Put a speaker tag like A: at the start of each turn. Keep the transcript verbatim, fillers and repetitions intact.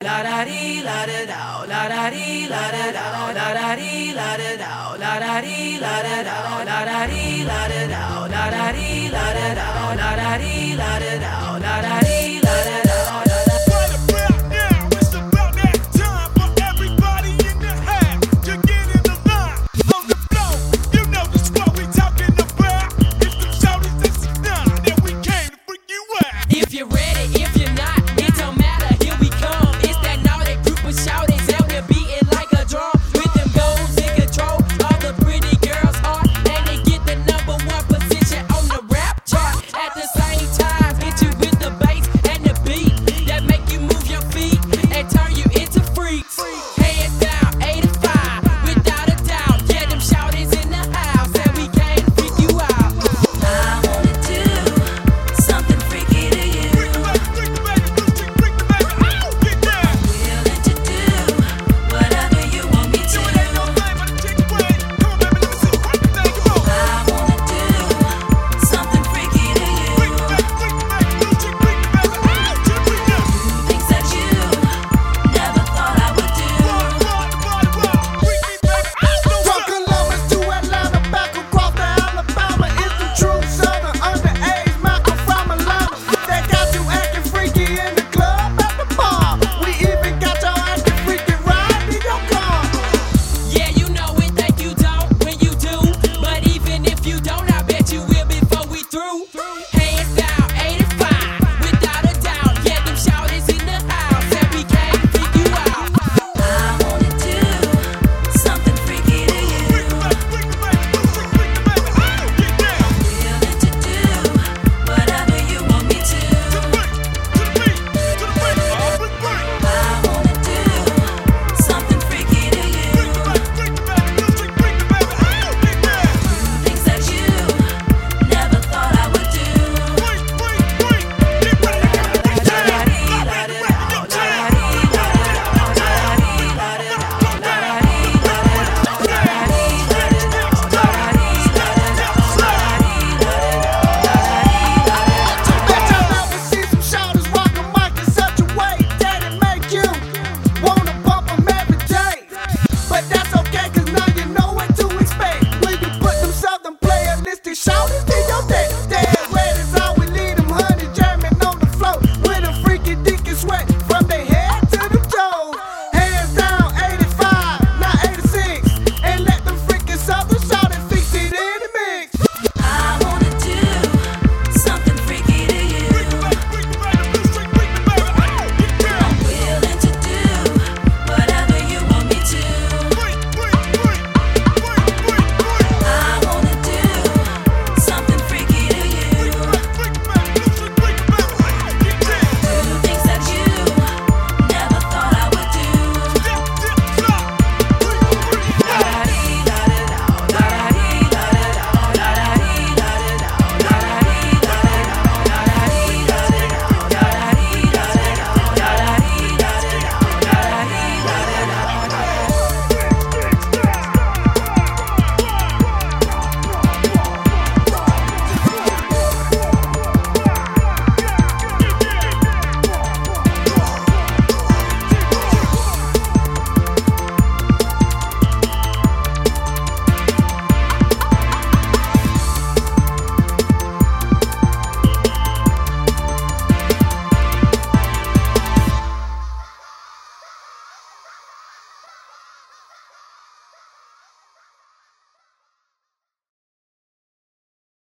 A: la da dee la da da, la da dee la da da, la da dee la da da, la da dee la da da, la da dee la da da, la da dee la da da, la da dee la da da, la da dee.